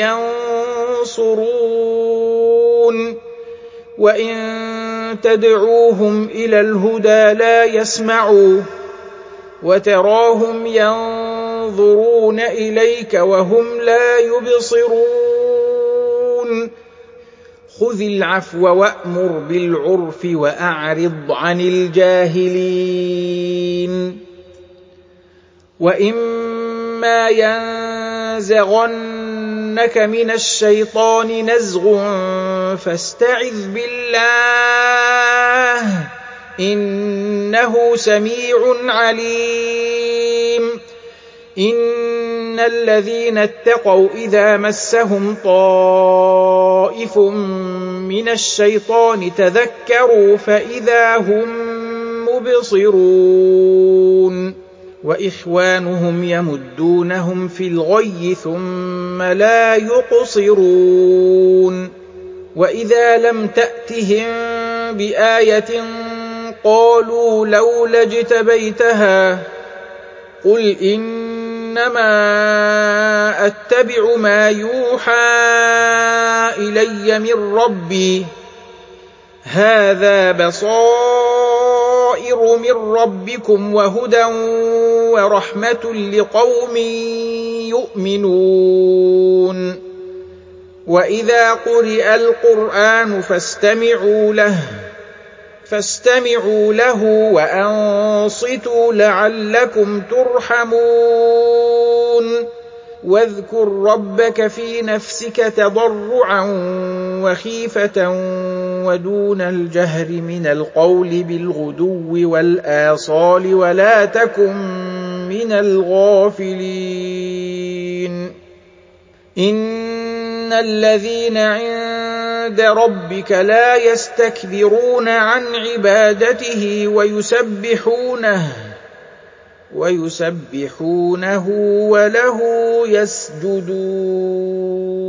ينصرون وإن تدعوهم إلى الهدى لا يسمعوا وتراهم ينظرون إليك وهم لا يبصرون خذ العفو وأمر بالعرف وأعرض عن الجاهلين وإما ينزغنك من الشيطان نزغ فاستعذ بالله إنه سميع عليم إن الذين اتقوا إذا مسهم طائف من الشيطان تذكروا فإذا هم مبصرون وإخوانهم يمدونهم في الغي ثم لا يقصرون وإذا لم تأتهم بآية قالوا لولا اجتبيتها قل إنما أتبع ما يوحى إلي من ربي هَٰذَا بَصَائِرُ مِن رَّبِّكُمْ وَهُدًى وَرَحْمَةٌ لِّقَوْمٍ يُؤْمِنُونَ وَإِذَا قُرِئَ الْقُرْآنُ فَاسْتَمِعُوا لَهُ فَاسْتَمِعُوا لَهُ وَأَنصِتُوا لَعَلَّكُمْ تُرْحَمُونَ وَاذْكُر رَّبَّكَ فِي نَفْسِكَ تَضَرُّعًا وَخِيفَةً وَدُونَ الْجَهْرِ مِنَ الْقَوْلِ بِالْغُدُوِّ وَالْآصَالِ وَلَا تَكُن مِّنَ الْغَافِلِينَ إِنَّ الَّذِينَ عِندَ رَبِّكَ لَا يَسْتَكْبِرُونَ عَنْ عِبَادَتِهِ وَيُسَبِّحُونَهُ وَيُسَبِّحُونَهُ وَلَهُ يَسْجُدُونَ